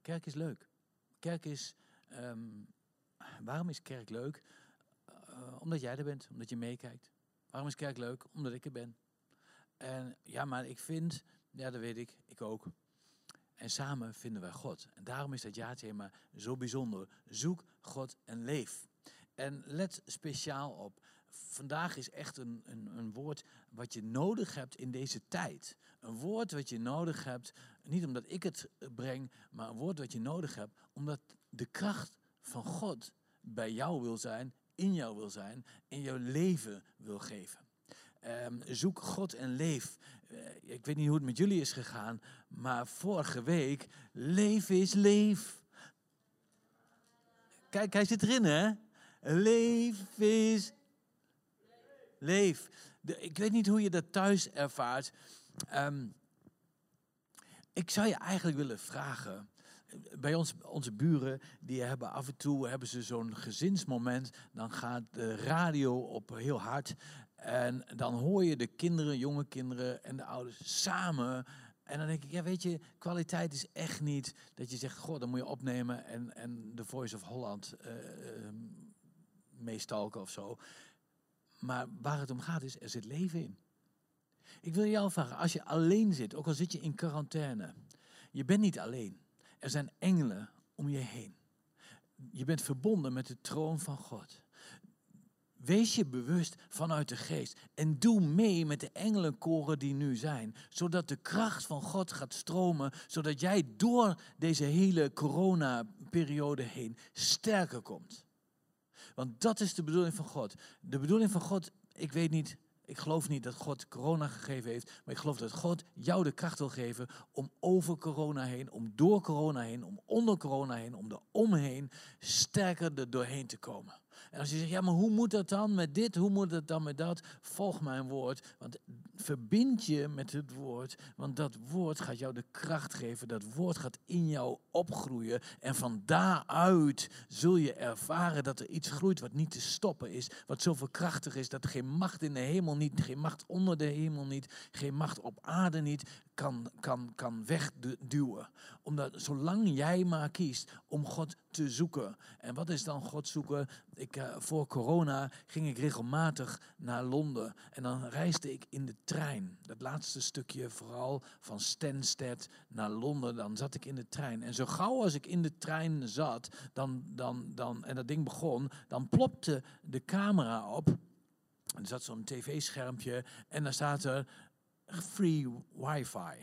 Kerk is leuk. Kerk is... waarom is kerk leuk? Omdat jij er bent, omdat je meekijkt. Waarom is kerk leuk? Omdat ik er ben. En ja, maar ik vind... Ja, dat weet ik ook. En samen vinden wij God. En daarom is dat jaarthema zo bijzonder. Zoek God en leef. En let speciaal op. Vandaag is echt een woord wat je nodig hebt in deze tijd. Een woord wat je nodig hebt, niet omdat ik het breng, maar een woord wat je nodig hebt, omdat de kracht van God bij jou wil zijn, in jou wil zijn, in jouw leven wil geven. Zoek God en leef. Ik weet niet hoe het met jullie is gegaan, maar vorige week, leef is leef. Kijk, hij zit erin, hè? Leef is leef. Ik weet niet hoe je dat thuis ervaart. Ik zou je eigenlijk willen vragen. Bij onze buren, die hebben af en toe zo'n gezinsmoment. Dan gaat de radio op heel hard. En dan hoor je de kinderen, jonge kinderen en de ouders samen. En dan denk ik, ja weet je, kwaliteit is echt niet dat je zegt, goh, dan moet je opnemen en The Voice of Holland meestalken of zo. Maar waar het om gaat is, er zit leven in. Ik wil jou vragen, als je alleen zit, ook al zit je in quarantaine, je bent niet alleen. Er zijn engelen om je heen. Je bent verbonden met de troon van God. Wees je bewust vanuit de geest en doe mee met de engelenkoren die nu zijn, zodat de kracht van God gaat stromen, zodat jij door deze hele coronaperiode heen sterker komt. Want dat is de bedoeling van God. De bedoeling van God, ik geloof niet dat God corona gegeven heeft, maar ik geloof dat God jou de kracht wil geven om over corona heen, om door corona heen, om onder corona heen, om er omheen sterker er doorheen te komen. En als je zegt, ja maar hoe moet dat dan met dit, hoe moet dat dan met dat? Volg mijn woord, want verbind je met het woord, want dat woord gaat jou de kracht geven, dat woord gaat in jou opgroeien en van daaruit zul je ervaren dat er iets groeit wat niet te stoppen is, wat zoveel krachtig is dat geen macht in de hemel niet, geen macht onder de hemel niet, geen macht op aarde niet kan wegduwen. Omdat zolang jij maar kiest om God te zoeken. En wat is dan God zoeken? Voor corona ging ik regelmatig naar Londen. En dan reisde ik in de trein. Dat laatste stukje vooral van Stansted naar Londen. Dan zat ik in de trein. En zo gauw als ik in de trein zat en dat ding begon, dan plopte de camera op. Er zat zo'n tv-schermpje en daar staat er free wifi.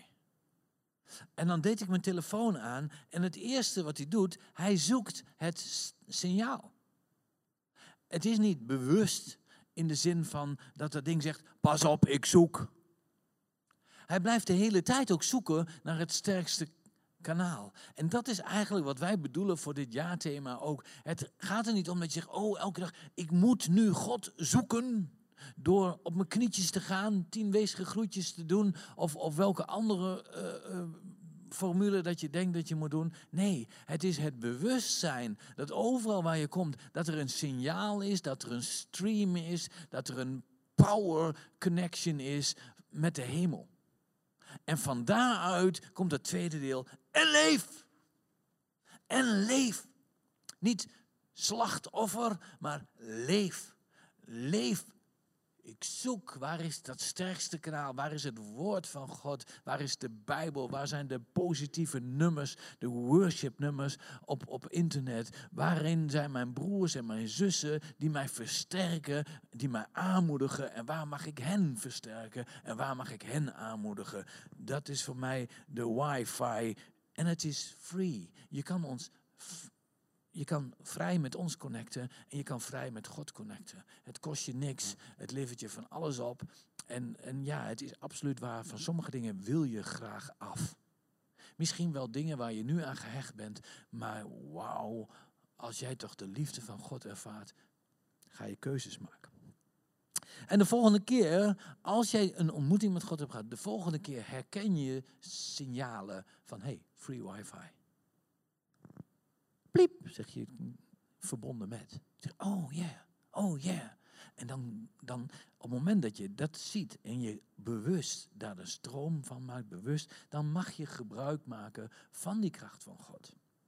En dan deed ik mijn telefoon aan en het eerste wat hij doet, hij zoekt het signaal. Het is niet bewust in de zin van dat ding zegt, pas op, ik zoek. Hij blijft de hele tijd ook zoeken naar het sterkste kanaal. En dat is eigenlijk wat wij bedoelen voor dit jaarthema ook. Het gaat er niet om dat je zegt, oh elke dag, ik moet nu God zoeken. Door op mijn knietjes te gaan, 10 weesige groetjes te doen of welke andere formule dat je denkt dat je moet doen. Nee, het is het bewustzijn dat overal waar je komt, dat er een signaal is, dat er een stream is, dat er een power connection is met de hemel. En van daaruit komt het tweede deel, en leef. En leef. Niet slachtoffer, maar leef. Leef. Ik zoek, waar is dat sterkste kanaal? Waar is het woord van God? Waar is de Bijbel? Waar zijn de positieve nummers, de worship nummers op internet? Waarin zijn mijn broers en mijn zussen die mij versterken, die mij aanmoedigen? En waar mag ik hen versterken? En waar mag ik hen aanmoedigen? Dat is voor mij de wifi. En het is free. Je kan vrij met ons connecten en je kan vrij met God connecten. Het kost je niks, het levert je van alles op. En ja, het is absoluut waar, van sommige dingen wil je graag af. Misschien wel dingen waar je nu aan gehecht bent, maar wauw, als jij toch de liefde van God ervaart, ga je keuzes maken. En de volgende keer, als jij een ontmoeting met God hebt gehad, de volgende keer herken je signalen van, hey, free wifi. Pliep, zeg je, verbonden met. Zeg, oh yeah. En dan op het moment dat je dat ziet en je bewust daar de stroom van maakt, bewust, dan mag je gebruik maken van die kracht van God.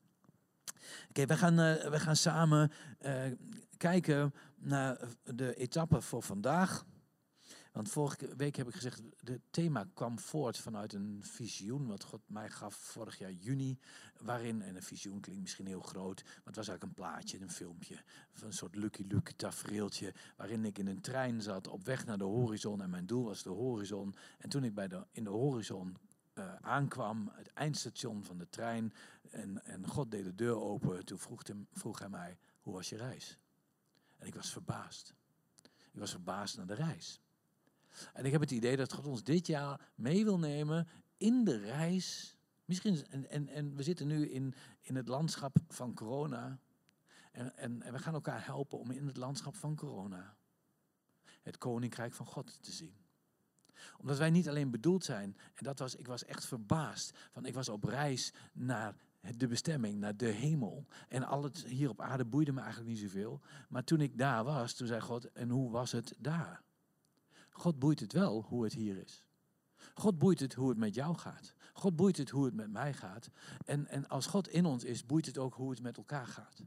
Oké, we gaan samen kijken naar de etappe voor vandaag. Want vorige week heb ik gezegd, het thema kwam voort vanuit een visioen wat God mij gaf vorig jaar juni. Waarin, en een visioen klinkt misschien heel groot, maar het was eigenlijk een plaatje, een filmpje. Van een soort Lucky Luke tafereeltje, waarin ik in een trein zat op weg naar de horizon. En mijn doel was de horizon. En toen ik in de horizon aankwam, het eindstation van de trein, en God deed de deur open, toen vroeg hij mij, hoe was je reis? En ik was verbaasd. Ik was verbaasd naar de reis. En ik heb het idee dat God ons dit jaar mee wil nemen in de reis. Misschien, en we zitten nu in het landschap van corona. En we gaan elkaar helpen om in het landschap van corona het koninkrijk van God te zien. Omdat wij niet alleen bedoeld zijn, en ik was echt verbaasd. Ik was op reis naar de bestemming, naar de hemel. En al het hier op aarde boeide me eigenlijk niet zoveel. Maar toen ik daar was, toen zei God, en hoe was het daar? God boeit het wel hoe het hier is. God boeit het hoe het met jou gaat. God boeit het hoe het met mij gaat. En als God in ons is, boeit het ook hoe het met elkaar gaat.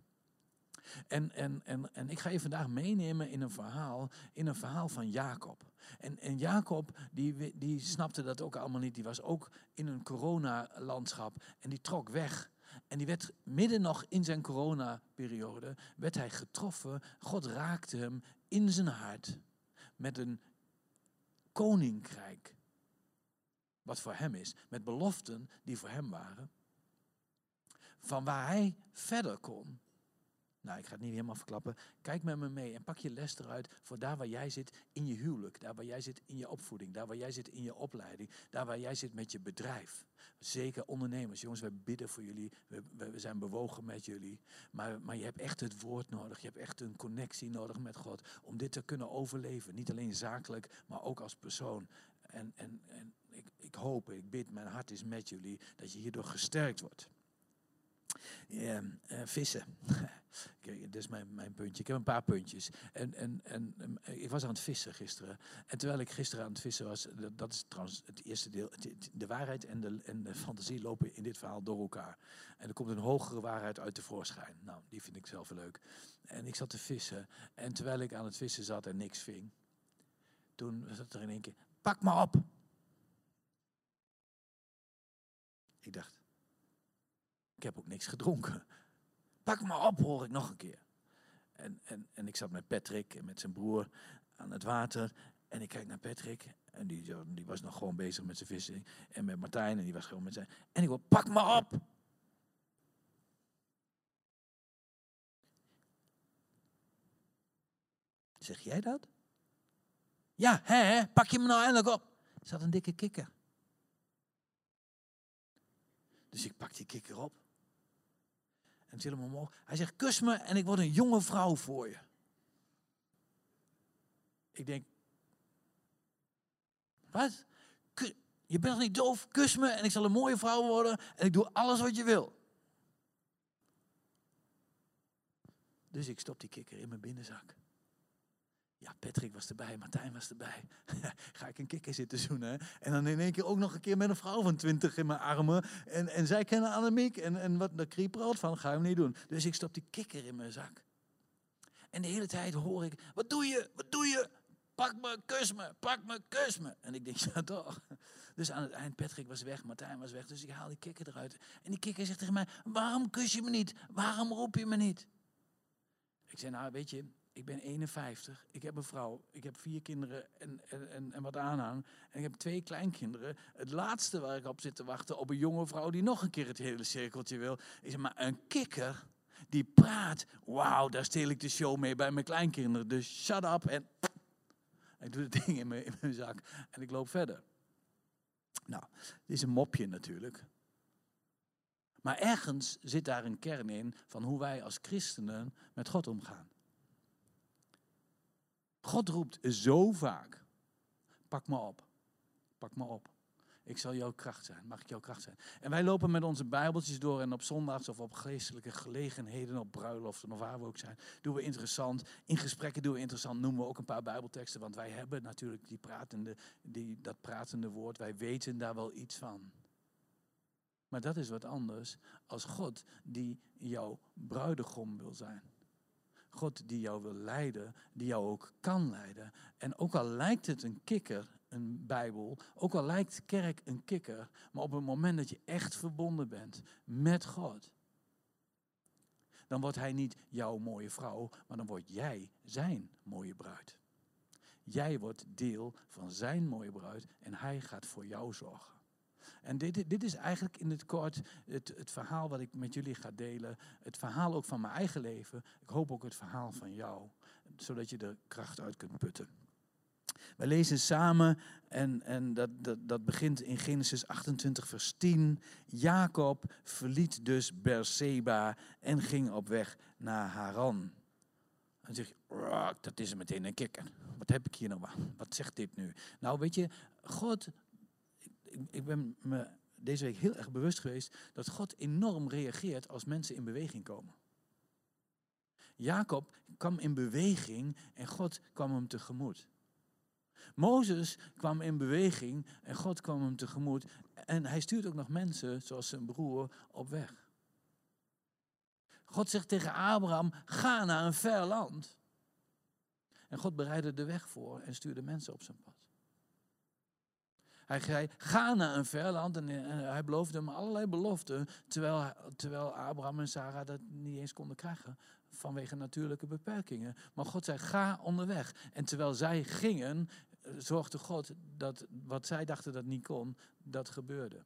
En ik ga je vandaag meenemen in een verhaal van Jacob. En Jacob, die snapte dat ook allemaal niet. Die was ook in een coronalandschap en die trok weg. En die werd midden nog in zijn coronaperiode, werd hij getroffen. God raakte hem in zijn hart met een koninkrijk. Wat voor hem is. Met beloften die voor hem waren. Van waar hij verder kon. Nou, ik ga het niet helemaal verklappen. Kijk met me mee en pak je les eruit voor daar waar jij zit in je huwelijk. Daar waar jij zit in je opvoeding. Daar waar jij zit in je opleiding. Daar waar jij zit met je bedrijf. Zeker ondernemers. Jongens, wij bidden voor jullie. We zijn bewogen met jullie. Maar je hebt echt het woord nodig. Je hebt echt een connectie nodig met God. Om dit te kunnen overleven. Niet alleen zakelijk, maar ook als persoon. En ik hoop, ik bid, mijn hart is met jullie. Dat je hierdoor gesterkt wordt. Vissen. Kijk, dat is mijn puntje. Ik heb een paar puntjes. En ik was aan het vissen gisteren. En terwijl ik gisteren aan het vissen was, dat is trouwens het eerste deel. De waarheid en de fantasie lopen in dit verhaal door elkaar. En er komt een hogere waarheid uit tevoorschijn. Nou, die vind ik zelf leuk. En ik zat te vissen. En terwijl ik aan het vissen zat en niks ving, toen zat er in één keer, pak me op. Ik dacht, ik heb ook niks gedronken. Pak me op, hoor ik nog een keer. En ik zat met Patrick en met zijn broer aan het water. En ik kijk naar Patrick. En die was nog gewoon bezig met zijn vissen. En met Martijn. En die was gewoon met zijn... En ik hoor, pak me op. Zeg jij dat? Ja, hè? Pak je me nou eindelijk op. Er zat een dikke kikker. Dus ik pak die kikker op. En til hem omhoog. Hij zegt, kus me en ik word een jonge vrouw voor je. Ik denk, wat? Je bent nog niet doof? Kus me en ik zal een mooie vrouw worden en ik doe alles wat je wil. Dus ik stop die kikker in mijn binnenzak. Ja, Patrick was erbij, Martijn was erbij. Ga ik een kikker zitten zoenen. En dan in één keer ook nog een keer met een vrouw van 20 in mijn armen. En zij kennen Annemiek. En wat de kriepelt van, ga je hem niet doen. Dus ik stop die kikker in mijn zak. En de hele tijd hoor ik, wat doe je? Wat doe je? Pak me, kus me, pak me, kus me. En ik denk, ja toch. Dus aan het eind, Patrick was weg, Martijn was weg. Dus ik haal die kikker eruit. En die kikker zegt tegen mij, waarom kus je me niet? Waarom roep je me niet? Ik zei, nou weet je, ik ben 51, ik heb een vrouw, ik heb 4 kinderen en wat aanhang. En ik heb 2 kleinkinderen. Het laatste waar ik op zit te wachten op een jonge vrouw die nog een keer het hele cirkeltje wil. Ik zeg, maar een kikker die praat, wauw, daar steel ik de show mee bij mijn kleinkinderen. Dus shut up en ik doe het ding in mijn zak en ik loop verder. Nou, dit is een mopje natuurlijk. Maar ergens zit daar een kern in van hoe wij als christenen met God omgaan. God roept zo vaak, pak me op, pak me op. Ik zal jouw kracht zijn, mag ik jouw kracht zijn. En wij lopen met onze bijbeltjes door en op zondags of op geestelijke gelegenheden, op bruiloften of waar we ook zijn, doen we interessant. In gesprekken doen we interessant, noemen we ook een paar bijbelteksten, want wij hebben natuurlijk dat pratende woord, wij weten daar wel iets van. Maar dat is wat anders als God die jouw bruidegom wil zijn. God die jou wil leiden, die jou ook kan leiden. En ook al lijkt het een kikker, een Bijbel, ook al lijkt kerk een kikker, maar op het moment dat je echt verbonden bent met God, dan wordt hij niet jouw mooie vrouw, maar dan word jij zijn mooie bruid. Jij wordt deel van zijn mooie bruid en hij gaat voor jou zorgen. En dit is eigenlijk in het kort het verhaal wat ik met jullie ga delen. Het verhaal ook van mijn eigen leven. Ik hoop ook het verhaal van jou. Zodat je er kracht uit kunt putten. We lezen samen en dat begint in Genesis 28 vers 10. Jacob verliet dus Beerseba en ging op weg naar Haran. En zeg je, dat is meteen een kikker. Wat heb ik hier nou aan? Wat zegt dit nu? Nou weet je, God... Ik ben me deze week heel erg bewust geweest dat God enorm reageert als mensen in beweging komen. Jacob kwam in beweging en God kwam hem tegemoet. Mozes kwam in beweging en God kwam hem tegemoet. En hij stuurt ook nog mensen, zoals zijn broer, op weg. God zegt tegen Abraham, ga naar een ver land. En God bereidde de weg voor en stuurde mensen op zijn pad. Hij zei, ga naar een ver land en hij beloofde hem allerlei beloften, terwijl Abraham en Sarah dat niet eens konden krijgen vanwege natuurlijke beperkingen. Maar God zei, ga onderweg. En terwijl zij gingen, zorgde God dat wat zij dachten dat niet kon, dat gebeurde.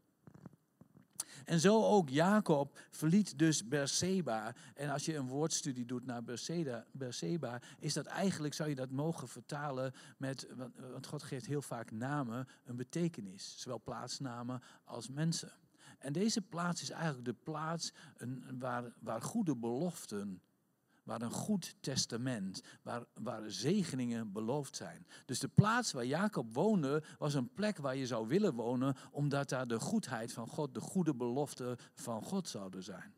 En zo ook Jacob verliet dus Beerseba. En als je een woordstudie doet naar Beerseba, is dat eigenlijk, zou je dat mogen vertalen met, want God geeft heel vaak namen een betekenis. Zowel plaatsnamen als mensen. En deze plaats is eigenlijk de plaats waar goede beloften, waar een goed testament, waar zegeningen beloofd zijn. Dus de plaats waar Jacob woonde, was een plek waar je zou willen wonen, omdat daar de goedheid van God, de goede beloften van God zouden zijn.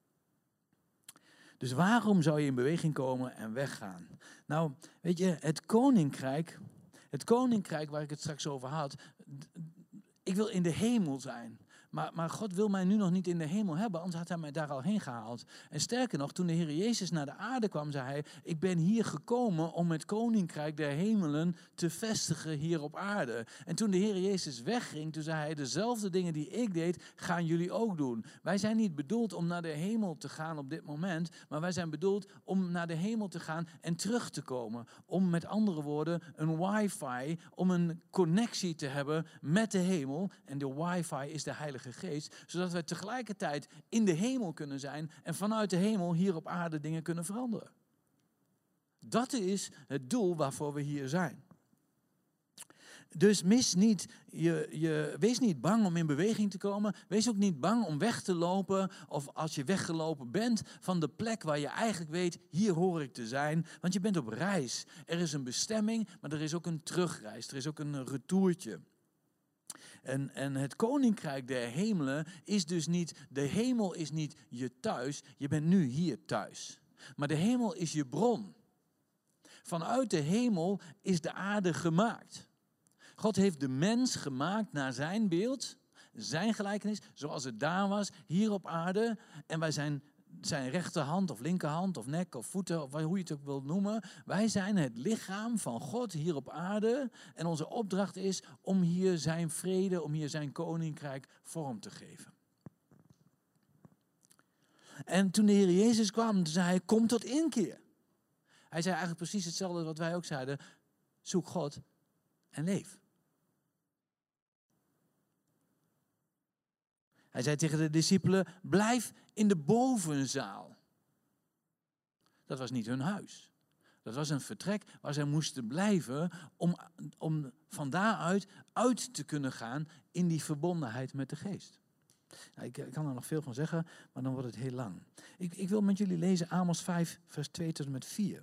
Dus waarom zou je in beweging komen en weggaan? Nou, weet je, het koninkrijk waar ik het straks over had, ik wil in de hemel zijn. Maar God wil mij nu nog niet in de hemel hebben, anders had hij mij daar al heen gehaald. En sterker nog, toen de Heer Jezus naar de aarde kwam, zei hij, ik ben hier gekomen om het koninkrijk der hemelen te vestigen hier op aarde. En toen de Heer Jezus wegging, toen zei hij, dezelfde dingen die ik deed, gaan jullie ook doen. Wij zijn niet bedoeld om naar de hemel te gaan op dit moment, maar wij zijn bedoeld om naar de hemel te gaan en terug te komen. Om met andere woorden een wifi, om een connectie te hebben met de hemel. En de wifi is de Heilige Geest, zodat wij tegelijkertijd in de hemel kunnen zijn en vanuit de hemel hier op aarde dingen kunnen veranderen. Dat is het doel waarvoor we hier zijn. Dus wees niet bang om in beweging te komen. Wees ook niet bang om weg te lopen of als je weggelopen bent van de plek waar je eigenlijk weet, hier hoor ik te zijn. Want je bent op reis. Er is een bestemming, maar er is ook een terugreis. Er is ook een retourtje. En het koninkrijk der hemelen is dus niet, de hemel is niet je thuis, je bent nu hier thuis. Maar de hemel is je bron. Vanuit de hemel is de aarde gemaakt. God heeft de mens gemaakt naar zijn beeld, zijn gelijkenis, zoals het daar was, hier op aarde. En wij zijn zijn rechterhand of linkerhand of nek of voeten, of hoe je het ook wilt noemen. Wij zijn het lichaam van God hier op aarde. En onze opdracht is om hier zijn vrede, om hier zijn koninkrijk vorm te geven. En toen de Heer Jezus kwam, toen zei hij, kom tot inkeer. Hij zei eigenlijk precies hetzelfde wat wij ook zeiden. Zoek God en leef. Hij zei tegen de discipelen, blijf in de bovenzaal. Dat was niet hun huis. Dat was een vertrek waar zij moesten blijven om van daaruit uit te kunnen gaan in die verbondenheid met de geest. Nou, ik kan er nog veel van zeggen, maar dan wordt het heel lang. Ik wil met jullie lezen Amos 5, vers 2 tot en met 4.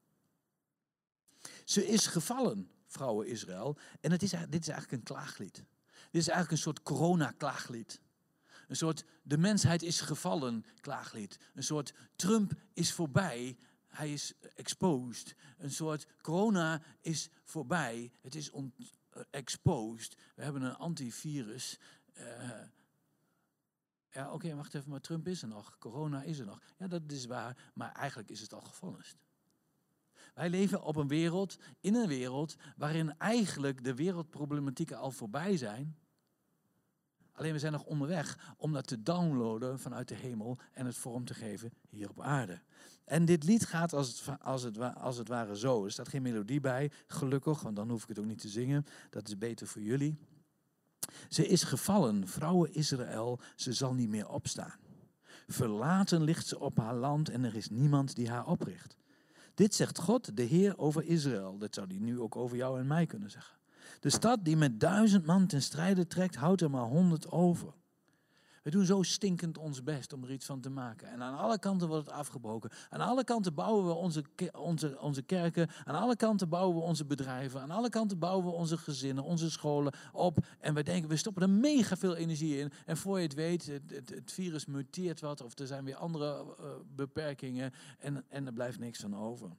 Ze is gevallen, vrouwen Israël. En dit is eigenlijk een klaaglied. Dit is eigenlijk een soort corona-klaaglied. Een soort, de mensheid is gevallen, klaaglied. Een soort, Trump is voorbij, hij is exposed. Een soort, corona is voorbij, het is exposed. We hebben een antivirus. Ja, oké, wacht even, maar Trump is er nog. Corona is er nog. Ja, dat is waar, maar eigenlijk is het al gevonnist. Wij leven in een wereld waarin eigenlijk de wereldproblematieken al voorbij zijn. Alleen we zijn nog onderweg om dat te downloaden vanuit de hemel en het vorm te geven hier op aarde. En dit lied gaat als het ware zo. Er staat geen melodie bij, gelukkig, want dan hoef ik het ook niet te zingen. Dat is beter voor jullie. Ze is gevallen, vrouwen Israël, ze zal niet meer opstaan. Verlaten ligt ze op haar land en er is niemand die haar opricht. Dit zegt God, de Heer, over Israël. Dat zou hij nu ook over jou en mij kunnen zeggen. De stad die met 1000 man ten strijde trekt, houdt er maar 100 over. We doen zo stinkend ons best om er iets van te maken. En aan alle kanten wordt het afgebroken. Aan alle kanten bouwen we onze kerken. Aan alle kanten bouwen we onze bedrijven. Aan alle kanten bouwen we onze gezinnen, onze scholen op. En we denken, we stoppen er mega veel energie in. En voor je het weet, het virus muteert wat. Of er zijn weer andere beperkingen. En er blijft niks van over.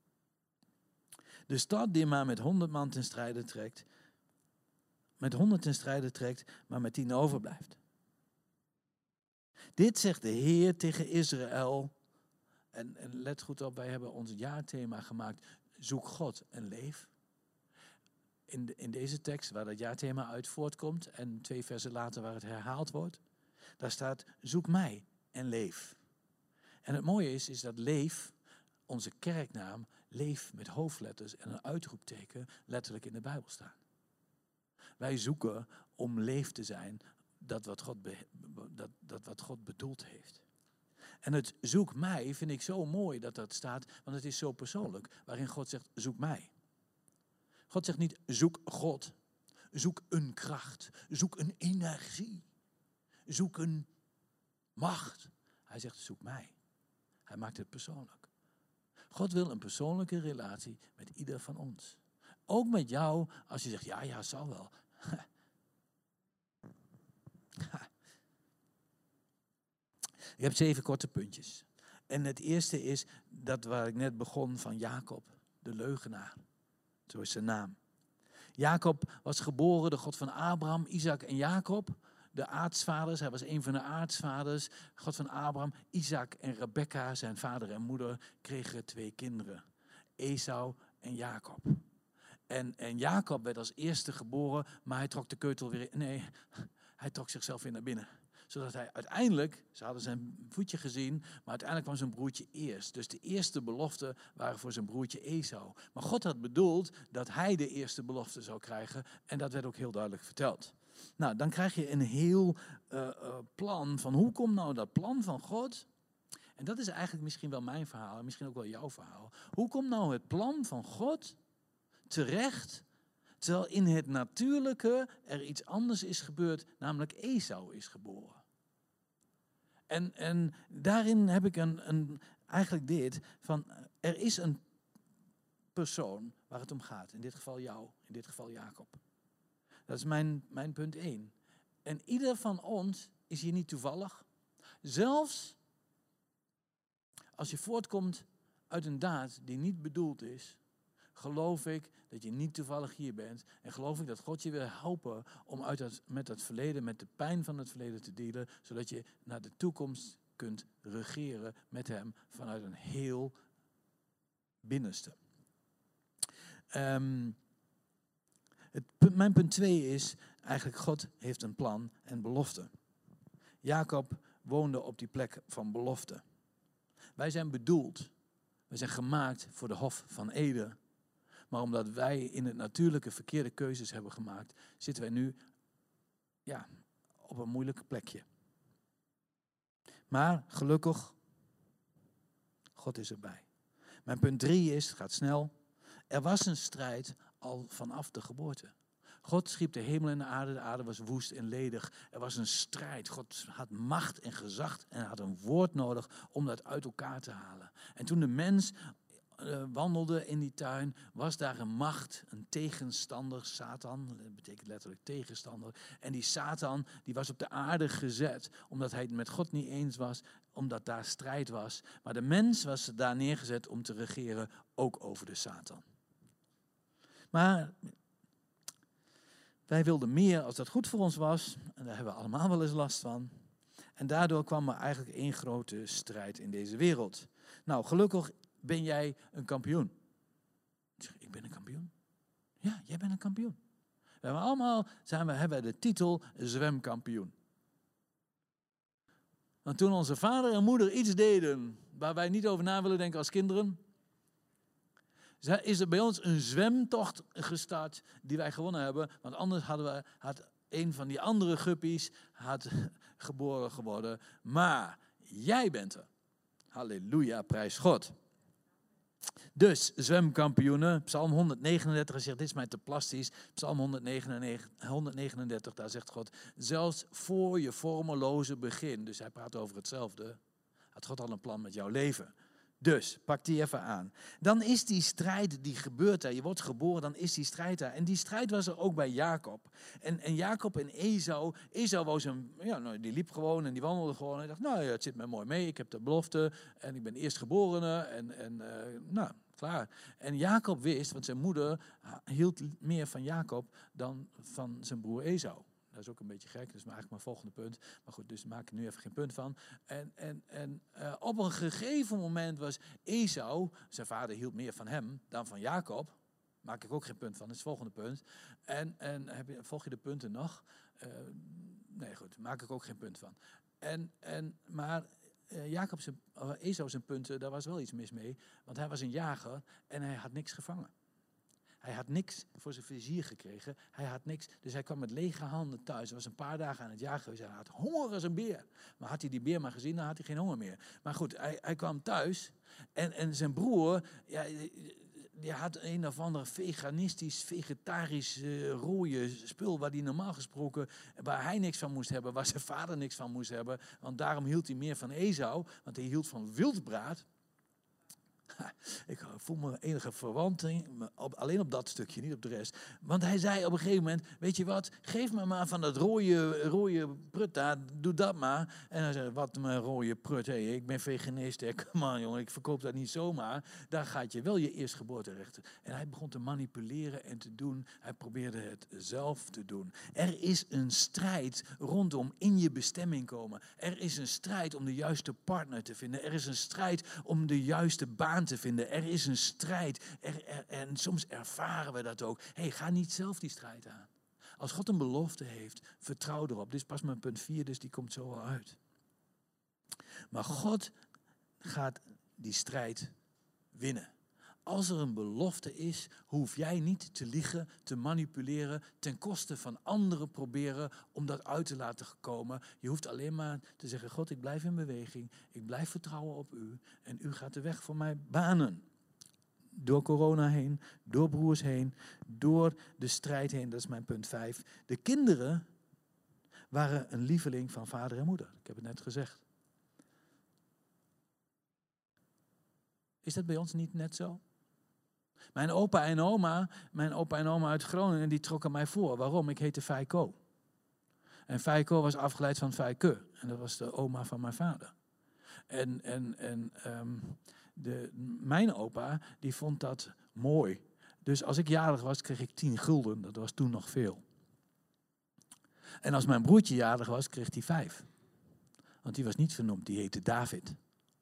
De stad die maar met 100 man ten strijde trekt. Met 100 ten strijde trekt, maar met 10 overblijft. Dit zegt de Heer tegen Israël. En let goed op, wij hebben ons jaarthema gemaakt. Zoek God en leef. In deze tekst waar dat jaarthema uit voortkomt. En 2 versen later waar het herhaald wordt. Daar staat, zoek mij en leef. En het mooie is dat leef, onze kerknaam, leef met hoofdletters en een uitroepteken letterlijk in de Bijbel staan. Wij zoeken om leef te zijn. Dat wat God bedoeld heeft. En het zoek mij vind ik zo mooi dat dat staat, want het is zo persoonlijk. Waarin God zegt, zoek mij. God zegt niet, zoek God. Zoek een kracht. Zoek een energie. Zoek een macht. Hij zegt, zoek mij. Hij maakt het persoonlijk. God wil een persoonlijke relatie met ieder van ons. Ook met jou, als je zegt, ja, zal wel. Ik heb 7 korte puntjes. En het eerste is dat waar ik net begon van Jacob, de leugenaar. Zo is zijn naam. Jacob was geboren, de God van Abraham, Isaac en Jacob. De aartsvaders, hij was een van de aartsvaders. God van Abraham, Isaac en Rebekka, zijn vader en moeder, kregen 2 kinderen. Esau en Jacob. En Jacob werd als eerste geboren, maar hij trok de keutel weer in. Nee, hij trok zichzelf weer naar binnen. Zodat hij uiteindelijk, ze hadden zijn voetje gezien, maar uiteindelijk kwam zijn broertje eerst. Dus de eerste beloften waren voor zijn broertje Esau. Maar God had bedoeld dat hij de eerste belofte zou krijgen en dat werd ook heel duidelijk verteld. Nou, dan krijg je een heel plan van hoe komt nou dat plan van God? En dat is eigenlijk misschien wel mijn verhaal en misschien ook wel jouw verhaal. Hoe komt nou het plan van God terecht, terwijl in het natuurlijke er iets anders is gebeurd, namelijk Esau is geboren. En daarin heb ik eigenlijk dit, van er is een persoon waar het om gaat. In dit geval jou, in dit geval Jacob. Dat is mijn punt 1. En ieder van ons is hier niet toevallig. Zelfs als je voortkomt uit een daad die niet bedoeld is, geloof ik dat je niet toevallig hier bent. En geloof ik dat God je wil helpen om met het verleden, met de pijn van het verleden te dealen. Zodat je naar de toekomst kunt regeren met hem vanuit een heel binnenste. Mijn punt 2 is eigenlijk God heeft een plan en belofte. Jacob woonde op die plek van belofte. Wij zijn bedoeld. Wij zijn gemaakt voor de Hof van Eden. Maar omdat wij in het natuurlijke verkeerde keuzes hebben gemaakt, zitten wij nu op een moeilijk plekje. Maar gelukkig, God is erbij. Mijn punt 3 is, het gaat snel, er was een strijd al vanaf de geboorte. God schiep de hemel en de aarde was woest en ledig. Er was een strijd. God had macht en gezag en had een woord nodig om dat uit elkaar te halen. En toen de mens wandelde in die tuin, was daar een macht, een tegenstander, Satan, dat betekent letterlijk tegenstander. En die Satan, die was op de aarde gezet, omdat hij het met God niet eens was, omdat daar strijd was. Maar de mens was daar neergezet om te regeren, ook over de Satan. Maar wij wilden meer als dat goed voor ons was, en daar hebben we allemaal wel eens last van. En daardoor kwam er eigenlijk één grote strijd in deze wereld. Nou, gelukkig ben jij een kampioen. Ik zeg, ik ben een kampioen? Ja, jij bent een kampioen. We hebben allemaal hebben de titel zwemkampioen. Want toen onze vader en moeder iets deden waar wij niet over na willen denken als kinderen, is er bij ons een zwemtocht gestart die wij gewonnen hebben. Want anders had een van die andere guppies geboren geworden. Maar jij bent er. Halleluja, prijs God. Dus, zwemkampioenen, Psalm 139 zegt, dit is mij te plastisch. Psalm 139, daar zegt God, zelfs voor je vormeloze begin, dus hij praat over hetzelfde, had God al een plan met jouw leven. Dus, pak die even aan. Dan is die strijd, die gebeurt daar. Je wordt geboren, dan is die strijd daar. En die strijd was er ook bij Jacob. En Jacob en Esau. Esau was die liep gewoon en die wandelde gewoon. En dacht, nou ja, het zit me mooi mee. Ik heb de belofte en ik ben eerstgeborene. Klaar. En Jacob wist, want zijn moeder hield meer van Jacob dan van zijn broer Esau. Dat is ook een beetje gek, dat is eigenlijk mijn volgende punt. Maar goed, dus daar maak ik nu even geen punt van. Op een gegeven moment was Esau, zijn vader hield meer van hem dan van Jacob. Maak ik ook geen punt van, dat is het volgende punt. Volg je de punten nog? Nee, goed, maak ik ook geen punt van. Maar Esau zijn punten, daar was wel iets mis mee. Want hij was een jager en hij had niks gevangen. Hij had niks voor zijn vizier gekregen. Hij had niks. Dus hij kwam met lege handen thuis. Hij was een paar dagen aan het jagen geweest. Hij had honger als een beer. Maar had hij die beer maar gezien, dan had hij geen honger meer. Maar goed, hij kwam thuis. En zijn broer, die had een of ander vegetarisch rode spul. Waar hij normaal gesproken, waar hij niks van moest hebben. Waar zijn vader niks van moest hebben. Want daarom hield hij meer van Esau. Want hij hield van wildbraad. Ik voel me enige verwanting, alleen op dat stukje, niet op de rest. Want hij zei op een gegeven moment, weet je wat, geef me maar van dat rode prut daar, doe dat maar. En hij zei, wat een rode prut, ik ben veganist, man jongen, ik verkoop dat niet zomaar. Daar gaat je wel je eerstgeboorterecht. En hij begon te manipuleren en te doen, hij probeerde het zelf te doen. Er is een strijd rondom in je bestemming komen. Er is een strijd om de juiste partner te vinden. Er is een strijd om de juiste baan te vinden. Er is een strijd. En soms ervaren we dat ook. Ga niet zelf die strijd aan. Als God een belofte heeft, vertrouw erop. Dit is pas mijn punt 4, dus die komt zo wel uit. Maar God gaat die strijd winnen. Als er een belofte is, hoef jij niet te liegen, te manipuleren, ten koste van anderen proberen om dat uit te laten komen. Je hoeft alleen maar te zeggen, God, ik blijf in beweging, ik blijf vertrouwen op u en u gaat de weg voor mij banen. Door corona heen, door broers heen, door de strijd heen, dat is mijn punt 5. De kinderen waren een lieveling van vader en moeder, ik heb het net gezegd. Is dat bij ons niet net zo? Mijn opa en oma uit Groningen, die trokken mij voor. Waarom? Ik heette Feiko. En Feiko was afgeleid van Feike. En dat was de oma van mijn vader. Mijn opa, die vond dat mooi. Dus als ik jarig was, kreeg ik 10 gulden. Dat was toen nog veel. En als mijn broertje jarig was, kreeg hij 5. Want die was niet vernoemd, die heette David.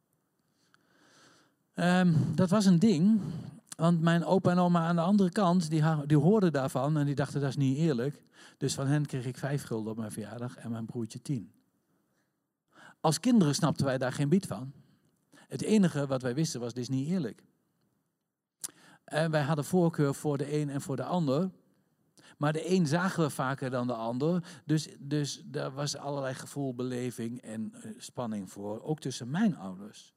Dat was een ding. Want mijn opa en oma aan de andere kant, die hoorden daarvan en die dachten dat is niet eerlijk. Dus van hen kreeg ik 5 gulden op mijn verjaardag en mijn broertje 10. Als kinderen snapten wij daar geen bied van. Het enige wat wij wisten was, dit is niet eerlijk. En wij hadden voorkeur voor de een en voor de ander. Maar de een zagen we vaker dan de ander. Dus daar was allerlei gevoel, beleving en spanning voor. Ook tussen mijn ouders.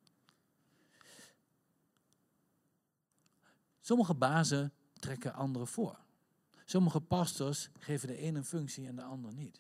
Sommige bazen trekken anderen voor. Sommige pastors geven de ene een functie en de ander niet.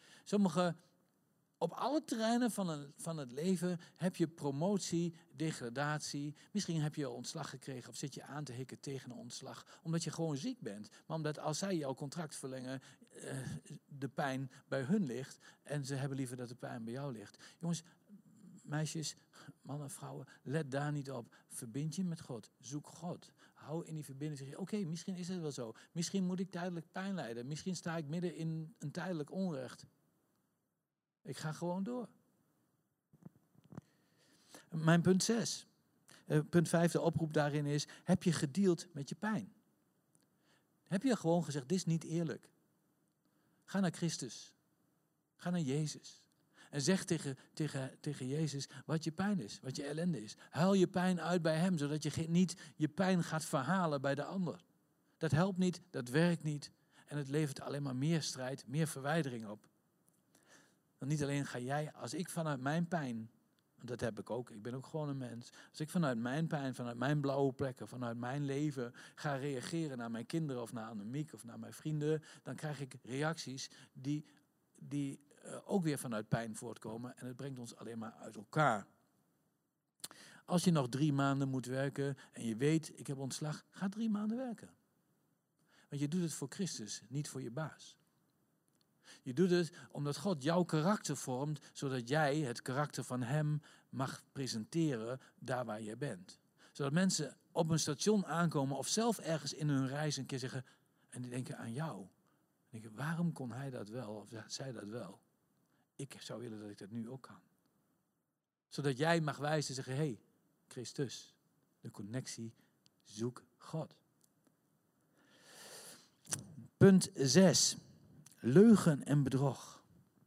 Op alle terreinen van het leven heb je promotie, degradatie. Misschien heb je ontslag gekregen of zit je aan te hikken tegen een ontslag. Omdat je gewoon ziek bent. Maar omdat als zij jouw contract verlengen, de pijn bij hun ligt. En ze hebben liever dat de pijn bij jou ligt. Jongens, meisjes, mannen, vrouwen, let daar niet op. Verbind je met God. Zoek God. Hou in die verbinding. Zeg je, oké, misschien is het wel zo. Misschien moet ik tijdelijk pijn lijden. Misschien sta ik midden in een tijdelijk onrecht. Ik ga gewoon door. Mijn punt 6. Punt 5, de oproep daarin is, heb je gedeeld met je pijn? Heb je gewoon gezegd, dit is niet eerlijk. Ga naar Christus. Ga naar Jezus. En zeg tegen Jezus wat je pijn is, wat je ellende is. Huil je pijn uit bij hem, zodat je niet je pijn gaat verhalen bij de ander. Dat helpt niet, dat werkt niet. En het levert alleen maar meer strijd, meer verwijdering op. Want niet alleen ga jij, als ik vanuit mijn pijn, want dat heb ik ook, ik ben ook gewoon een mens. Als ik vanuit mijn pijn, vanuit mijn blauwe plekken, vanuit mijn leven ga reageren naar mijn kinderen of naar Annemiek of naar mijn vrienden, dan krijg ik reacties die ook weer vanuit pijn voortkomen. En het brengt ons alleen maar uit elkaar. Als je nog 3 maanden moet werken en je weet, ik heb ontslag, ga 3 maanden werken. Want je doet het voor Christus, niet voor je baas. Je doet het omdat God jouw karakter vormt, zodat jij het karakter van hem mag presenteren daar waar je bent. Zodat mensen op een station aankomen of zelf ergens in hun reis een keer zeggen, en die denken aan jou. En denken, waarom kon hij dat wel of zij dat wel? Ik zou willen dat ik dat nu ook kan. Zodat jij mag wijzen en zeggen, hey, Christus, de connectie, zoek God. Punt 6. Leugen en bedrog.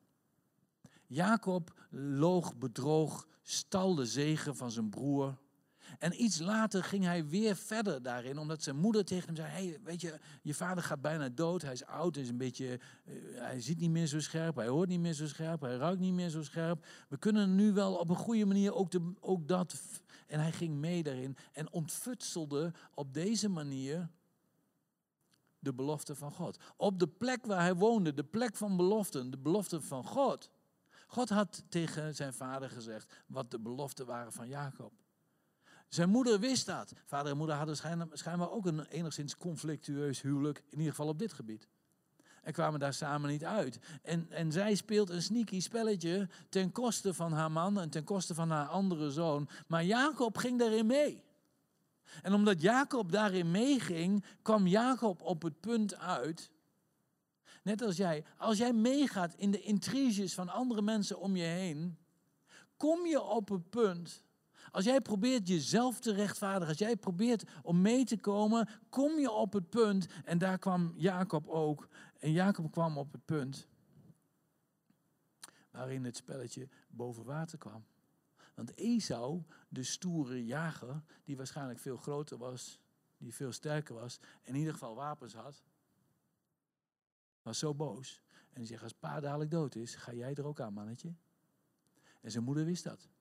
Jacob loog, bedroog, stal de zegen van zijn broer. En iets later ging hij weer verder daarin, omdat zijn moeder tegen hem zei, hey, weet je vader gaat bijna dood, hij is oud, hij ziet niet meer zo scherp, hij hoort niet meer zo scherp, hij ruikt niet meer zo scherp. We kunnen nu wel op een goede manier ook dat. En hij ging mee daarin en ontfutselde op deze manier de belofte van God. Op de plek waar hij woonde, de plek van beloften, de belofte van God. God had tegen zijn vader gezegd wat de beloften waren van Jacob. Zijn moeder wist dat. Vader en moeder hadden schijnbaar ook een enigszins conflictueus huwelijk, in ieder geval op dit gebied. En kwamen daar samen niet uit. En zij speelt een sneaky spelletje ten koste van haar man en ten koste van haar andere zoon. Maar Jacob ging daarin mee. En omdat Jacob daarin meeging, kwam Jacob op het punt uit, net als jij meegaat in de intriges van andere mensen om je heen, kom je op het punt, als jij probeert jezelf te rechtvaardigen, als jij probeert om mee te komen, kom je op het punt, en daar kwam Jacob ook, en Jacob kwam op het punt waarin het spelletje boven water kwam. Want Esau, de stoere jager, die waarschijnlijk veel groter was, die veel sterker was, in ieder geval wapens had, was zo boos. En die zegt, als pa dadelijk dood is, ga jij er ook aan, mannetje. En zijn moeder wist dat.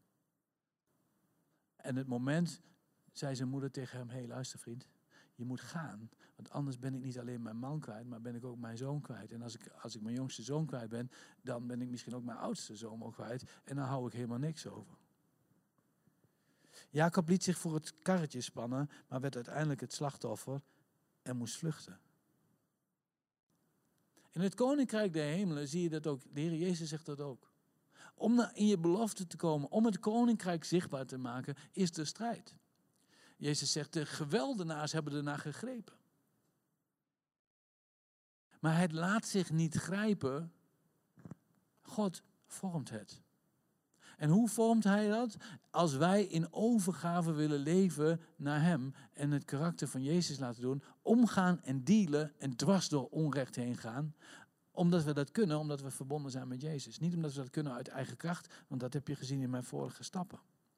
En het moment zei zijn moeder tegen hem, hey, luister vriend, je moet gaan, want anders ben ik niet alleen mijn man kwijt, maar ben ik ook mijn zoon kwijt. En als ik mijn jongste zoon kwijt ben, dan ben ik misschien ook mijn oudste zoon ook kwijt. En dan hou ik helemaal niks over. Jacob liet zich voor het karretje spannen, maar werd uiteindelijk het slachtoffer en moest vluchten. In het koninkrijk der hemelen zie je dat ook. De Heer Jezus zegt dat ook. Om in je belofte te komen, om het koninkrijk zichtbaar te maken, is de strijd. Jezus zegt, de geweldenaars hebben ernaar gegrepen. Maar het laat zich niet grijpen. God vormt het. En hoe vormt hij dat? Als wij in overgave willen leven naar hem en het karakter van Jezus laten doen, omgaan en dealen en dwars door onrecht heen gaan, omdat we dat kunnen, omdat we verbonden zijn met Jezus. Niet omdat we dat kunnen uit eigen kracht, want dat heb je gezien in mijn vorige stappen.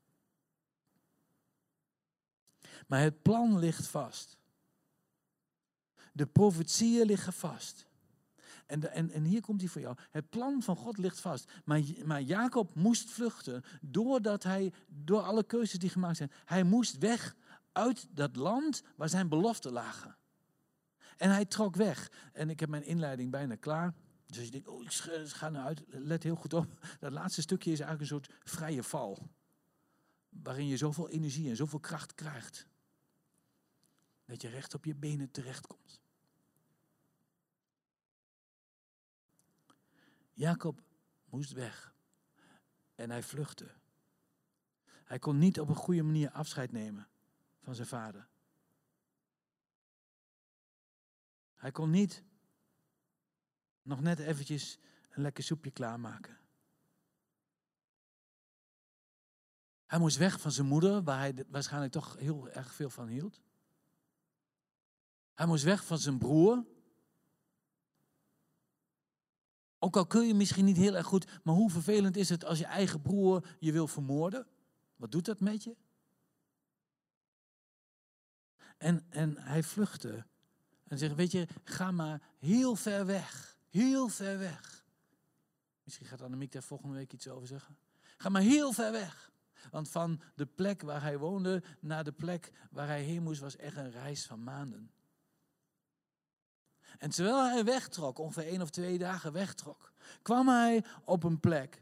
Maar het plan ligt vast. De profetieën liggen vast. En hier komt hij voor jou. Het plan van God ligt vast. Maar Jacob moest vluchten door alle keuzes die gemaakt zijn. Hij moest weg uit dat land waar zijn beloften lagen. En hij trok weg. En ik heb mijn inleiding bijna klaar. Dus je denkt, ik ga nou uit. Let heel goed op. Dat laatste stukje is eigenlijk een soort vrije val. Waarin je zoveel energie en zoveel kracht krijgt. Dat je recht op je benen terechtkomt. Jacob moest weg. En hij vluchtte. Hij kon niet op een goede manier afscheid nemen van zijn vader. Hij kon niet nog net eventjes een lekker soepje klaarmaken. Hij moest weg van zijn moeder, waar hij waarschijnlijk toch heel erg veel van hield. Hij moest weg van zijn broer. Ook al kun je misschien niet heel erg goed, maar hoe vervelend is het als je eigen broer je wil vermoorden? Wat doet dat met je? En hij vluchtte. En zegt, weet je, ga maar heel ver weg. Heel ver weg. Misschien gaat Annemiek daar volgende week iets over zeggen. Ga maar heel ver weg. Want van de plek waar hij woonde naar de plek waar hij heen moest, was echt een reis van maanden. En terwijl hij wegtrok, ongeveer 1 of 2 dagen wegtrok, kwam hij op een plek.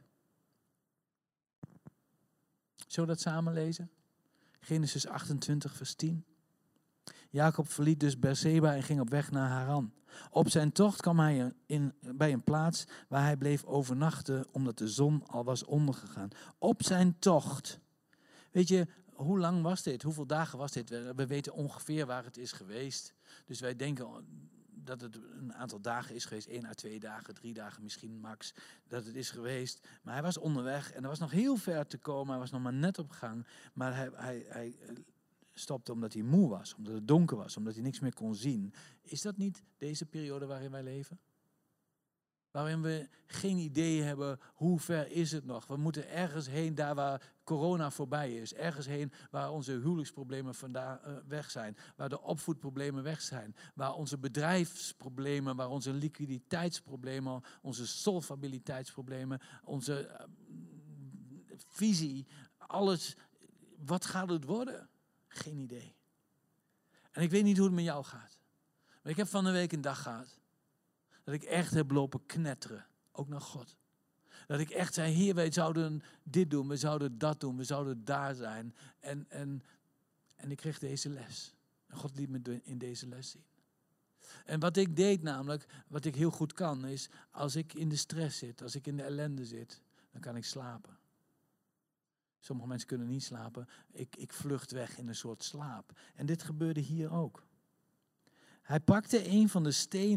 Zullen we dat samen lezen? Genesis 28, vers 10. Jacob verliet dus Beerseba en ging op weg naar Haran. Op zijn tocht kwam hij bij een plaats waar hij bleef overnachten, omdat de zon al was ondergegaan. Op zijn tocht. Weet je, hoe lang was dit? Hoeveel dagen was dit? We weten ongeveer waar het is geweest. Dus wij denken dat het een aantal dagen is geweest. 1 à 2 dagen, 3 dagen misschien max. Dat het is geweest. Maar hij was onderweg en er was nog heel ver te komen. Hij was nog maar net op gang. Maar hij stopte omdat hij moe was. Omdat het donker was. Omdat hij niks meer kon zien. Is dat niet deze periode waarin wij leven? Waarin we geen idee hebben hoe ver is het nog. We moeten ergens heen, daar waar corona voorbij is. Ergens heen waar onze huwelijksproblemen weg zijn. Waar de opvoedproblemen weg zijn. Waar onze bedrijfsproblemen, waar onze liquiditeitsproblemen, onze solvabiliteitsproblemen, onze visie, alles. Wat gaat het worden? Geen idee. En ik weet niet hoe het met jou gaat. Maar ik heb van de week een dag gehad. Dat ik echt heb lopen knetteren. Ook naar God. Dat ik echt zei, Heer, wij zouden dit doen, we zouden dat doen, we zouden daar zijn. En ik kreeg deze les. En God liet me in deze les zien. En wat ik deed namelijk, wat ik heel goed kan, is als ik in de stress zit, als ik in de ellende zit, dan kan ik slapen. Sommige mensen kunnen niet slapen. Ik vlucht weg in een soort slaap. En dit gebeurde hier ook. Hij pakte een van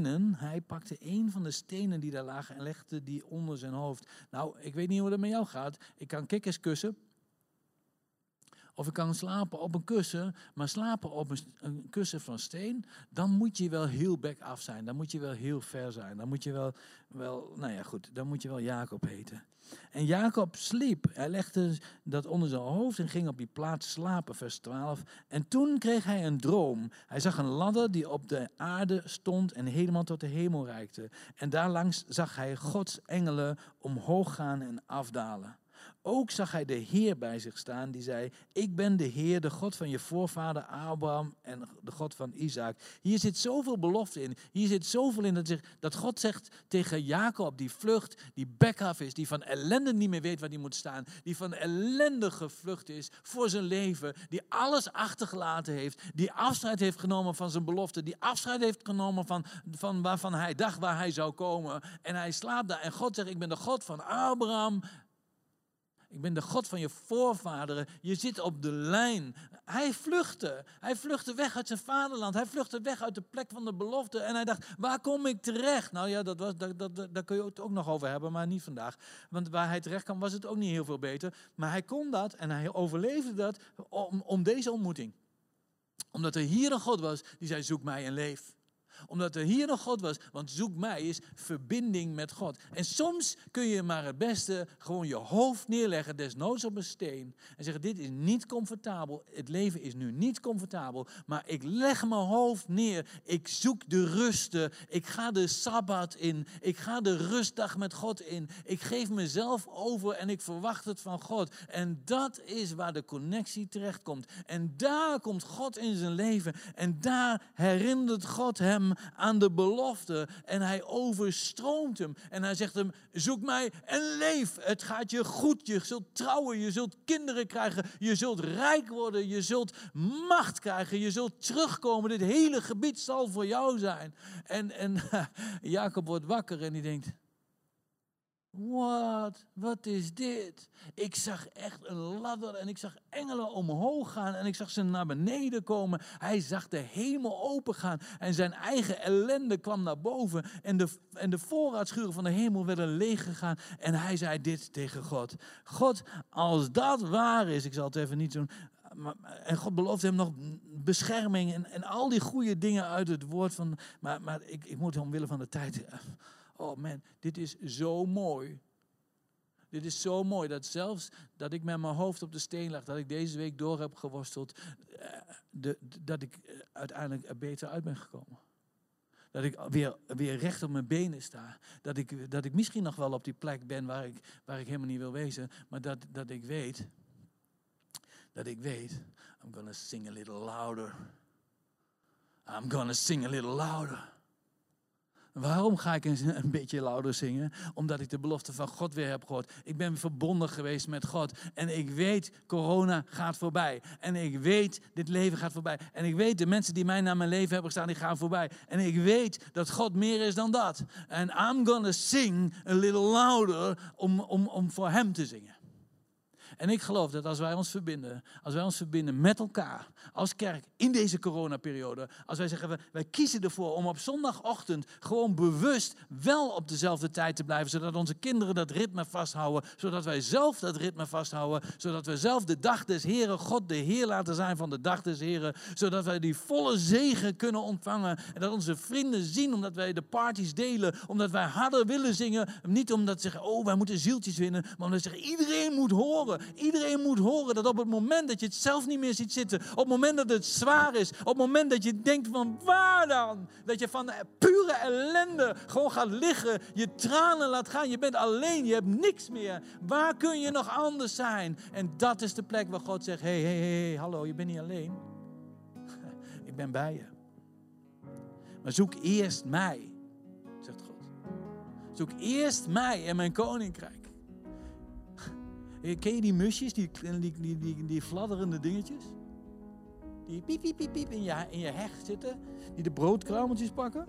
de stenen die daar lagen en legde die onder zijn hoofd. Nou, ik weet niet hoe dat met jou gaat. Ik kan kikkers kussen. Of ik kan slapen op een kussen. Maar slapen op een kussen van steen, dan moet je wel heel back af zijn. Dan moet je wel heel ver zijn. Dan moet je dan moet je wel Jacob heten. En Jacob sliep. Hij legde dat onder zijn hoofd en ging op die plaats slapen, vers 12. En toen kreeg hij een droom. Hij zag een ladder die op de aarde stond en helemaal tot de hemel reikte. En daarlangs zag hij Gods engelen omhoog gaan en afdalen. Ook zag hij de Heer bij zich staan die zei, ik ben de Heer, de God van je voorvader Abraham en de God van Isaac. Hier zit zoveel belofte in. Hier zit zoveel in dat God zegt tegen Jacob, die vlucht, die back-off is, die van ellende niet meer weet waar hij moet staan, die van ellende gevlucht is voor zijn leven, die alles achtergelaten heeft, die afscheid heeft genomen van zijn belofte, die afscheid heeft genomen van waarvan hij dacht waar hij zou komen. En hij slaapt daar en God zegt, ik ben de God van Abraham. Ik ben de God van je voorvaderen. Je zit op de lijn. Hij vluchtte. Hij vluchtte weg uit zijn vaderland. Hij vluchtte weg uit de plek van de belofte. En hij dacht, waar kom ik terecht? Nou ja, daar kun je het ook nog over hebben, maar niet vandaag. Want waar hij terecht kwam was het ook niet heel veel beter. Maar hij kon dat en hij overleefde dat om deze ontmoeting. Omdat er hier een God was die zei, zoek mij en leef. Omdat er hier nog God was, want zoek mij is verbinding met God. En soms kun je maar het beste gewoon je hoofd neerleggen, desnoods op een steen. En zeggen, dit is niet comfortabel, het leven is nu niet comfortabel. Maar ik leg mijn hoofd neer, ik zoek de rusten, ik ga de Sabbat in. Ik ga de rustdag met God in. Ik geef mezelf over en ik verwacht het van God. En dat is waar de connectie terechtkomt. En daar komt God in zijn leven. En daar herinnert God hem aan de belofte en hij overstroomt hem en hij zegt hem, zoek mij en leef. Het gaat je goed, je zult trouwen, je zult kinderen krijgen, je zult rijk worden, je zult macht krijgen, je zult terugkomen. Dit hele gebied zal voor jou zijn. En Jacob wordt wakker en die denkt, Wat is dit? Ik zag echt een ladder en ik zag engelen omhoog gaan en ik zag ze naar beneden komen. Hij zag de hemel open gaan en zijn eigen ellende kwam naar boven. En de voorraadschuren van de hemel werden leeg gegaan. En hij zei dit tegen God. God, als dat waar is, ik zal het even niet doen. En God beloofde hem nog bescherming en al die goede dingen uit het woord van. Maar ik moet omwille van de tijd. Oh man, dit is zo mooi. Dit is zo mooi dat zelfs dat ik met mijn hoofd op de steen lag, dat ik deze week door heb geworsteld, dat ik uiteindelijk er beter uit ben gekomen. Dat ik weer recht op mijn benen sta. Dat ik misschien nog wel op die plek ben waar ik helemaal niet wil wezen, maar dat ik weet, I'm gonna sing a little louder. I'm gonna sing a little louder. Waarom ga ik een beetje louder zingen? Omdat ik de belofte van God weer heb gehoord. Ik ben verbonden geweest met God. En ik weet, corona gaat voorbij. En ik weet, dit leven gaat voorbij. En ik weet, de mensen die mij naar mijn leven hebben gestaan, die gaan voorbij. En ik weet dat God meer is dan dat. En I'm gonna sing a little louder om voor hem te zingen. En ik geloof dat als wij ons verbinden met elkaar, als kerk, in deze coronaperiode, als wij zeggen, wij kiezen ervoor om op zondagochtend gewoon bewust wel op dezelfde tijd te blijven, zodat onze kinderen dat ritme vasthouden, zodat wij zelf dat ritme vasthouden, zodat wij zelf de dag des Heren, God de Heer laten zijn van de dag des Heren, zodat wij die volle zegen kunnen ontvangen en dat onze vrienden zien, omdat wij de parties delen, omdat wij harder willen zingen, niet omdat ze zeggen, wij moeten zieltjes winnen, maar omdat ze zeggen, iedereen moet horen. Iedereen moet horen dat op het moment dat je het zelf niet meer ziet zitten, op het moment dat het zwaar is, op het moment dat je denkt van waar dan? Dat je van de pure ellende gewoon gaat liggen, je tranen laat gaan, je bent alleen, je hebt niks meer. Waar kun je nog anders zijn? En dat is de plek waar God zegt, hey, hallo, je bent niet alleen. Ik ben bij je. Maar zoek eerst mij, zegt God. Zoek eerst mij en mijn koninkrijk. Ken je die musjes, die fladderende dingetjes? Die piep, piep, piep, piep in je hecht zitten. Die de broodkruimeltjes pakken.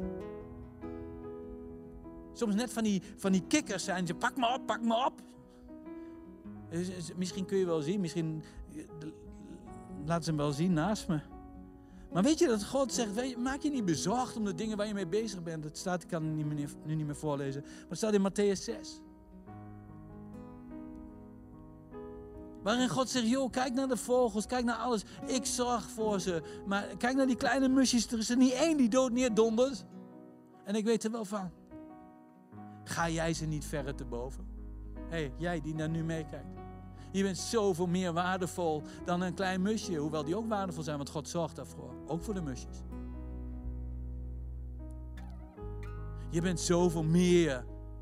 Soms net van die kikkers zijn ze, pak me op. Misschien kun je wel zien, misschien laat ze hem wel zien naast me. Maar weet je dat God zegt, maak je niet bezorgd om de dingen waar je mee bezig bent. Het staat, ik kan het nu niet meer voorlezen, maar het staat in Matthäus 6. Waarin God zegt, joh, kijk naar de vogels, kijk naar alles. Ik zorg voor ze. Maar kijk naar die kleine musjes, er is er niet één die dood neerdondert. En ik weet er wel van. Ga jij ze niet verre te boven? Hé, jij die naar nu meekijkt. Je bent zoveel meer waardevol dan een klein musje. Hoewel die ook waardevol zijn, want God zorgt daarvoor. Ook voor de musjes. Je bent zoveel meer.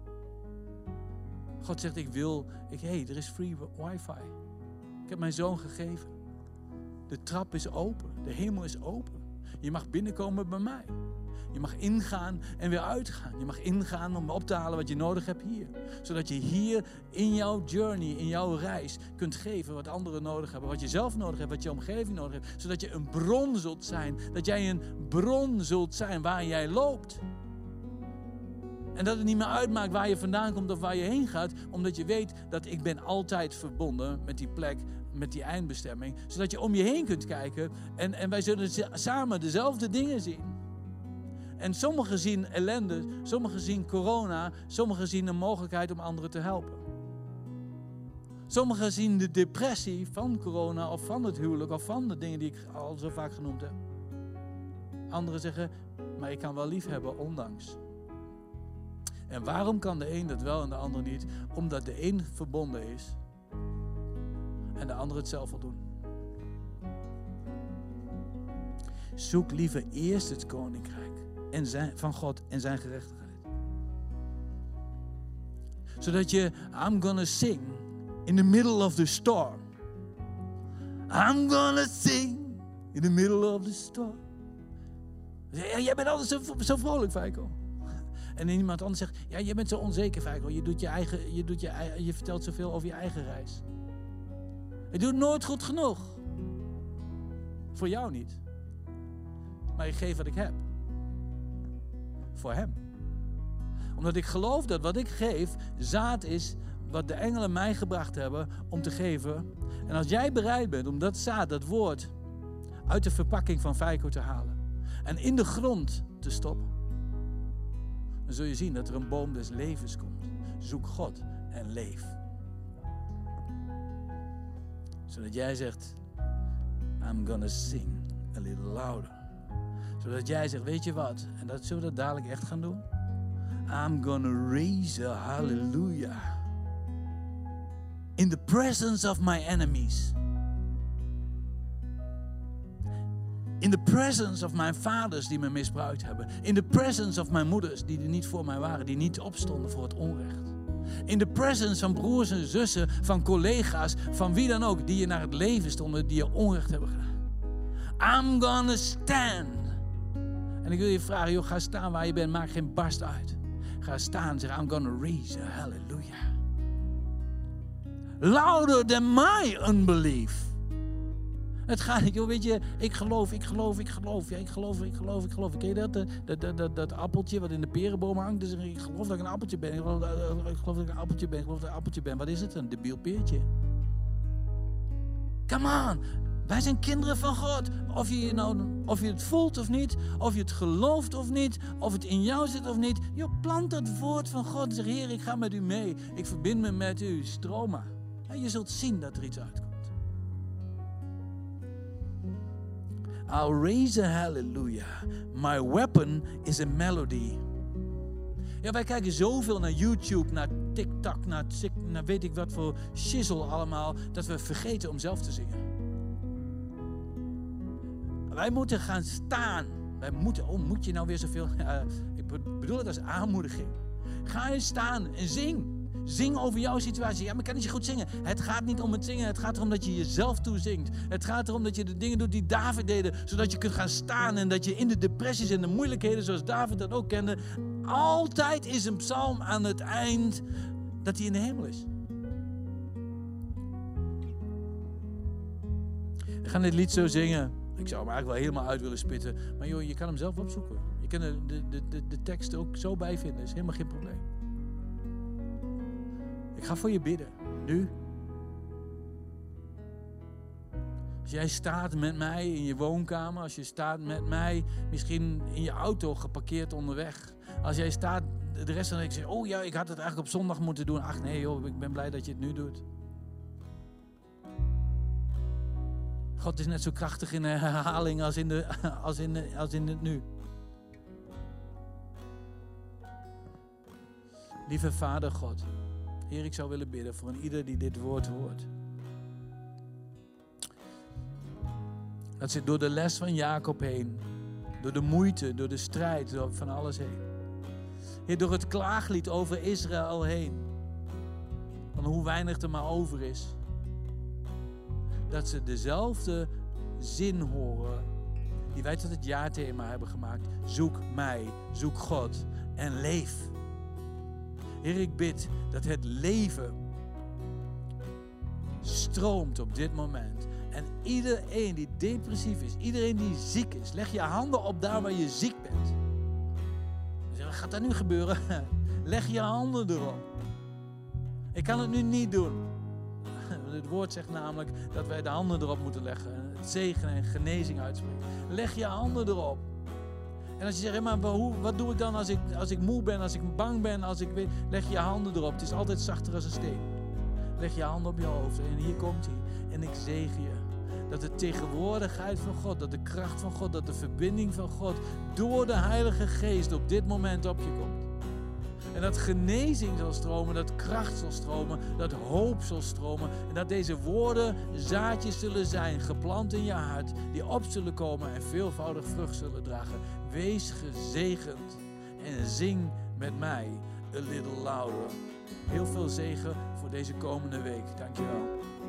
God zegt, er is free wifi. Ik heb mijn zoon gegeven. De trap is open. De hemel is open. Je mag binnenkomen bij mij. Je mag ingaan en weer uitgaan. Je mag ingaan om op te halen wat je nodig hebt hier. Zodat je hier in jouw journey, in jouw reis, kunt geven wat anderen nodig hebben. Wat je zelf nodig hebt, wat je omgeving nodig hebt. Zodat je een bron zult zijn. Dat jij een bron zult zijn waar jij loopt. En dat het niet meer uitmaakt waar je vandaan komt of waar je heen gaat. Omdat je weet dat ik ben altijd verbonden met die plek, met die eindbestemming. Zodat je om je heen kunt kijken. En wij zullen samen dezelfde dingen zien. En sommigen zien ellende, sommigen zien corona. Sommigen zien de mogelijkheid om anderen te helpen. Sommigen zien de depressie van corona of van het huwelijk of van de dingen die ik al zo vaak genoemd heb. Anderen zeggen, maar ik kan wel lief hebben ondanks. En waarom kan de een dat wel en de ander niet? Omdat de een verbonden is en de ander het zelf wil doen. Zoek liever eerst het koninkrijk van God en zijn gerechtigheid. Zodat je, I'm gonna sing in the middle of the storm. I'm gonna sing in the middle of the storm. Ja, jij bent altijd zo vrolijk, Feiko. En iemand anders zegt, ja, je bent zo onzeker, Feiko. Je vertelt zoveel over je eigen reis. Je doet nooit goed genoeg. Voor jou niet. Maar ik geef wat ik heb. Voor hem. Omdat ik geloof dat wat ik geef, zaad is wat de engelen mij gebracht hebben om te geven. En als jij bereid bent om dat zaad, dat woord, uit de verpakking van Feiko te halen en in de grond te stoppen, dan zul je zien dat er een boom des levens komt. Zoek God en leef. Zodat jij zegt, I'm gonna sing a little louder. Zodat jij zegt, weet je wat? En dat zullen we dat dadelijk echt gaan doen. I'm gonna raise a hallelujah. In the presence of my enemies. In the presence of mijn vaders die me misbruikt hebben. In the presence of mijn moeders die er niet voor mij waren. Die niet opstonden voor het onrecht. In the presence van broers en zussen, van collega's, van wie dan ook. Die je naar het leven stonden, die je onrecht hebben gedaan. I'm gonna stand. En ik wil je vragen, joh, ga staan waar je bent. Maak geen barst uit. Ga staan en zeg, I'm gonna raise a hallelujah. Louder than my unbelief. Het gaat niet, joh, weet je, ik geloof. Ja, ik geloof. Ken je dat appeltje wat in de perenboom hangt? Dus ik geloof dat ik een appeltje ben. Ik geloof dat ik een appeltje ben. Wat is het? Een debiel peertje. Come on. Wij zijn kinderen van God. Of je het voelt of niet. Of je het gelooft of niet. Of het in jou zit of niet. Je plant het woord van God. En zeg, Heer, ik ga met u mee. Ik verbind me met u. Stroma. En je zult zien dat er iets uitkomt. I'll raise a hallelujah. My weapon is a melody. Ja, wij kijken zoveel naar YouTube, naar TikTok, naar weet ik wat voor shizzle allemaal, dat we vergeten om zelf te zingen. Wij moeten gaan staan. Moet je nou weer zoveel? Ik bedoel het als aanmoediging. Ga eens staan en zing. Zing over jouw situatie. Ja, maar ik kan niet zo goed zingen. Het gaat niet om het zingen. Het gaat erom dat je jezelf toezingt. Het gaat erom dat je de dingen doet die David deed. Zodat je kunt gaan staan en dat je in de depressies en de moeilijkheden, zoals David dat ook kende, altijd is een psalm aan het eind dat hij in de hemel is. We gaan dit lied zo zingen. Ik zou hem eigenlijk wel helemaal uit willen spitten. Maar joh, je kan hem zelf opzoeken. Je kan de tekst er ook zo bij vinden. Dat is helemaal geen probleem. Ik ga voor je bidden. Nu. Als jij staat met mij in je woonkamer. Als je staat met mij misschien in je auto geparkeerd onderweg. Als jij staat de rest van de week zegt, oh ja, ik had het eigenlijk op zondag moeten doen. Ach nee joh, ik ben blij dat je het nu doet. God is net zo krachtig in de herhaling als in het nu. Lieve Vader God. Heer, ik zou willen bidden voor ieder die dit woord hoort. Dat ze door de les van Jacob heen, door de moeite, door de strijd, door van alles heen. Heer, door het klaaglied over Israël heen. Van hoe weinig er maar over is. Dat ze dezelfde zin horen die wij tot het jaarthema hebben gemaakt. Zoek mij, zoek God en leef. Heer, ik bid dat het leven stroomt op dit moment. En iedereen die depressief is, iedereen die ziek is, leg je handen op daar waar je ziek bent. Wat gaat dat nu gebeuren? Leg je handen erop. Ik kan het nu niet doen. Het woord zegt namelijk dat wij de handen erop moeten leggen. Het zegen en genezing uitspreken. Leg je handen erop. En als je zegt, maar wat doe ik dan als ik moe ben, als ik bang ben, leg je handen erop. Het is altijd zachter als een steen. Leg je handen op je hoofd en hier komt hij. En ik zegen je. Dat de tegenwoordigheid van God, dat de kracht van God, dat de verbinding van God door de Heilige Geest op dit moment op je komt. En dat genezing zal stromen, dat kracht zal stromen, dat hoop zal stromen. En dat deze woorden zaadjes zullen zijn, geplant in je hart, die op zullen komen en veelvoudig vrucht zullen dragen. Wees gezegend en zing met mij a little louder. Heel veel zegen voor deze komende week. Dankjewel.